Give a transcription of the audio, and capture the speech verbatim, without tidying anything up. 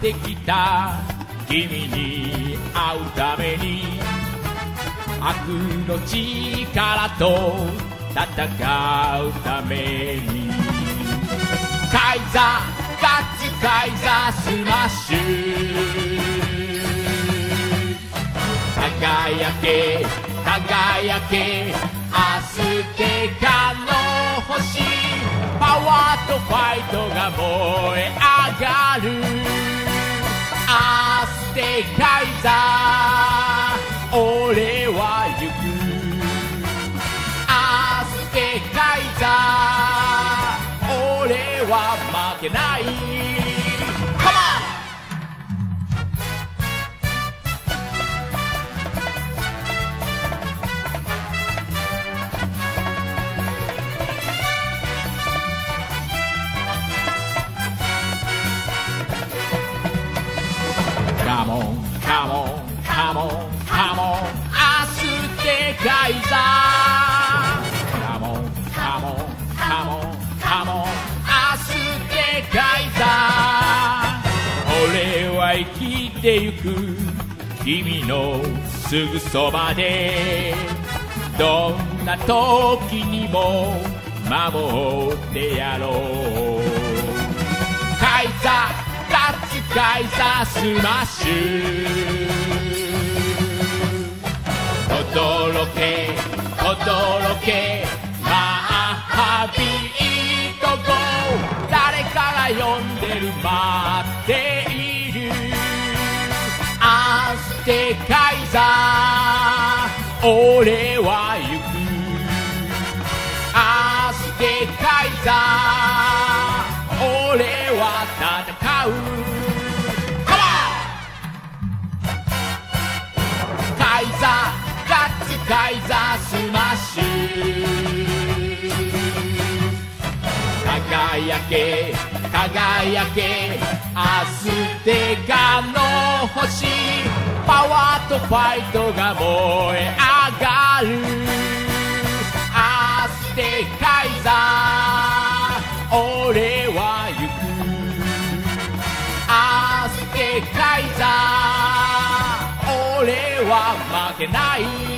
ってきた君に会うために悪の力と戦うためにカイザーガッツカイザースマッシュ輝け輝けアステカの星パワーとファイトが燃え上がるアステカイザー俺は行くアステカイザー俺は負けないカモンCome on, come on, come on, come on, アステカイザー Come on, come on, come on, come on, アステカイザー俺は生きてゆく君のすぐそばでどんな時にも守ってやろうカイザーカイザースマッシュ驚け驚けマハビートゴー誰かが呼んでる待っているアステカイザー俺は行くアステカイザー俺は戦うカイザーガッツカイザースマッシュ輝け輝けアステカの星パワーとファイトが燃え上がるアステカイザー俺は行くアステカイザー俺は負けない